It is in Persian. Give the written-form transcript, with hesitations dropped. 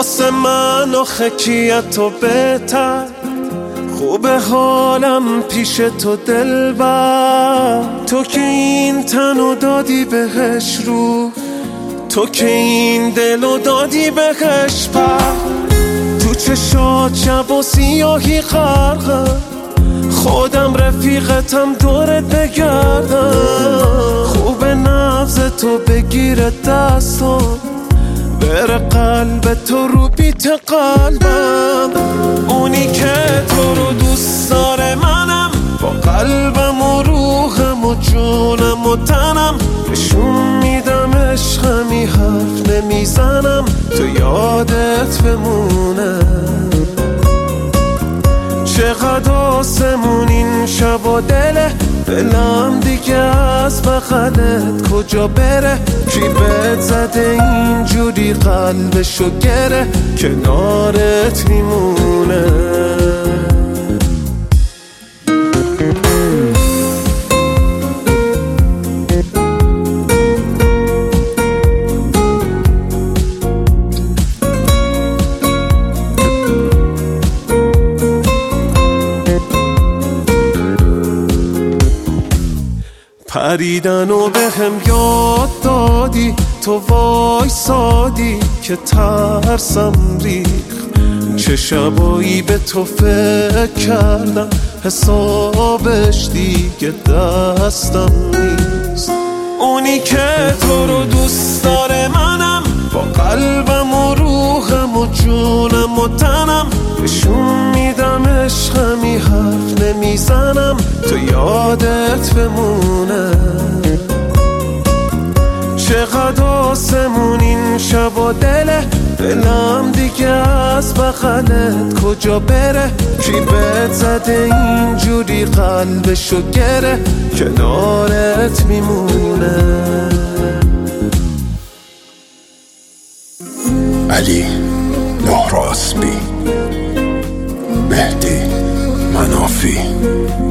واسه من آخه کیه تو بهتر، خوبه حالم پیش تو دلبر. تو که این تنو دادی بهش رو، تو که این دلو دادی بهش پر. تو چشات شب و سیاهی غرقه، خودم رفیقتم دورت بگردم. خوبه نبض تو بگیره دستم، بره قلب تو رو بیت قلبم. اونی که تو رو دوست داره منم، با قلبم و روحم و جونم و تنم. نشون میدم عشقمی، حرف نمیزنم تو یادت بمونه. چقدر آسمون این شب و دلم دیگه از بغلت کجا بره. کی بهت زده اینجوری قلبشو گره، کنارت میمونه. پریدن و به هم یاد دادی، تو وایسادی که ترسم ریخ. چه شبایی به تو فکر کردم، حسابش دیگه دستم نیست. اونی که تو رو دوست داره منم، با قلبم و روحم و جونم و تنم. نشون میدم عشقمی، حرف نمیزنم تو یادت بمونه. چقدر آسمون این شب و دلم دیگه از بغلت کجا بره. کی بهت زده اینجوری قلبشو گره، کنارت میمونه. علی نهراسبی، مهدی منافی.